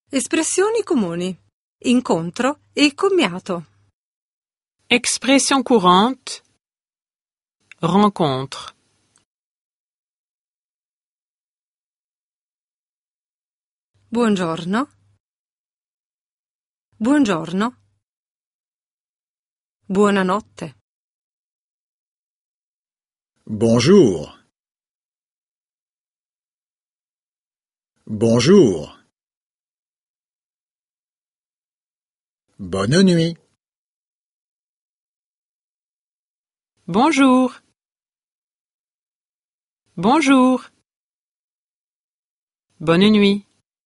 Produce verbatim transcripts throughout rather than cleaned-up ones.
Espressioni comuni. Incontro e commiato. Expression courante. Rencontre. Buongiorno. Buongiorno. Buonanotte. Bonjour. Bonjour. Bonne nuit. Bonjour. Bonjour. Bonne nuit.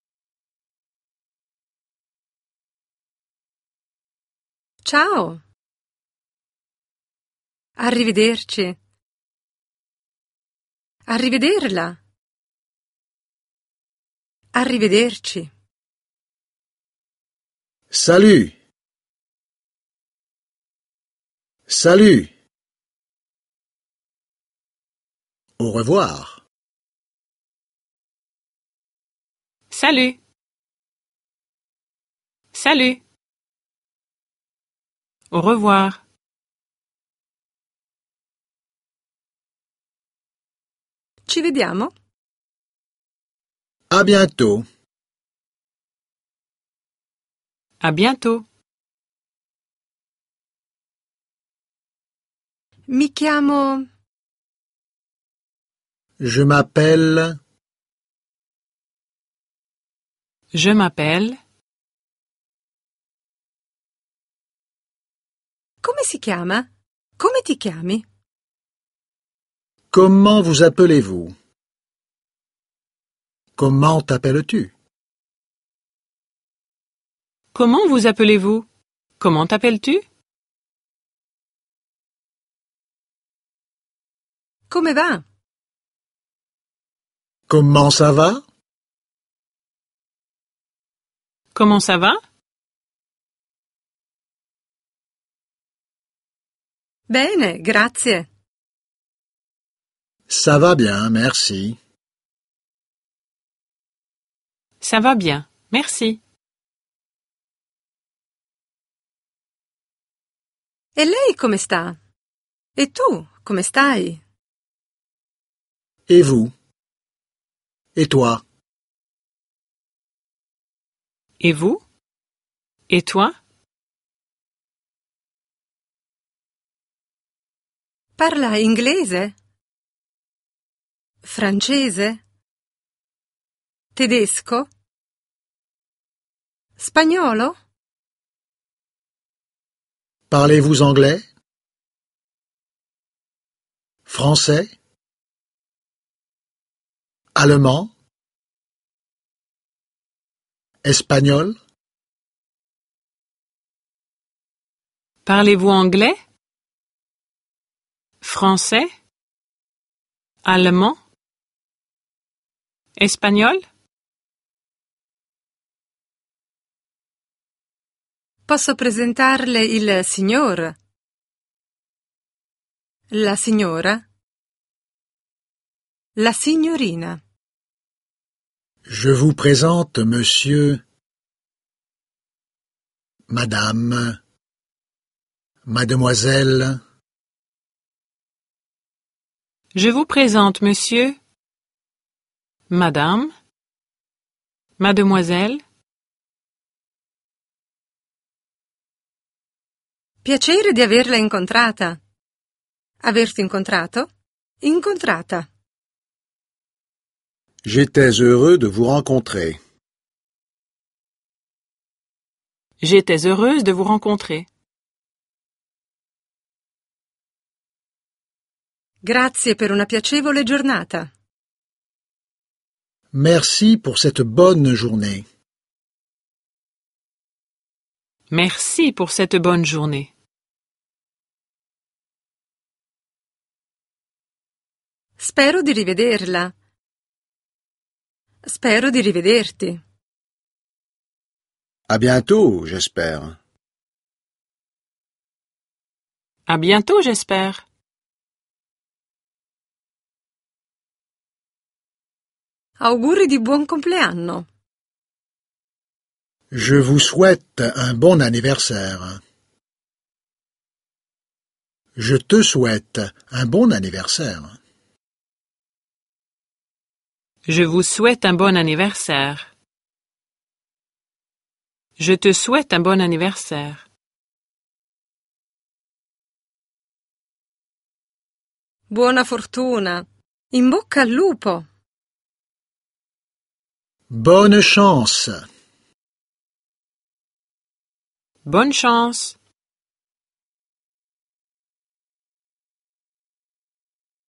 Ciao. Arrivederci. Arrivederla. Arrivederci. Salut. Salut. Au revoir. Salut. Salut. Au revoir. Ci vediamo? À bientôt. À bientôt. Mi chiamo... Je m'appelle... Je m'appelle. Come si chiama? Come ti chiami? Comment vous appelez-vous? Comment t'appelles-tu? Comment vous appelez-vous? Comment t'appelles-tu? Come va? Comment ça va? Comment ça va? Bene, grazie. Ça va bien, merci. Ça va bien. Merci. E lei come sta? E tu, come stai? Et vous? Et toi? Et vous? Et toi? Parla inglese? Francese? Tedesco? Spagnolo? Parlez-vous anglais? Français? Allemand? Espagnol? Parlez-vous anglais? Français? Allemand? Espagnol? Posso presentarle il signor? La signora? La signorina? Je vous présente monsieur, madame, mademoiselle. Je vous présente monsieur, madame, mademoiselle. Piacere di averla incontrata. Averti incontrato? Incontrata. J'étais heureux de vous rencontrer. J'étais heureuse de vous rencontrer. Grazie per una piacevole giornata. Merci pour cette bonne journée. Merci pour cette bonne journée. Spero di rivederla. Spero di rivederti. À bientôt, j'espère. À bientôt, j'espère. Auguri di buon compleanno. Je vous souhaite un bon anniversaire. Je te souhaite un bon anniversaire. Je vous souhaite un bon anniversaire. Je te souhaite un bon anniversaire. Buona fortuna. In bocca al lupo. Bonne chance. Bonne chance.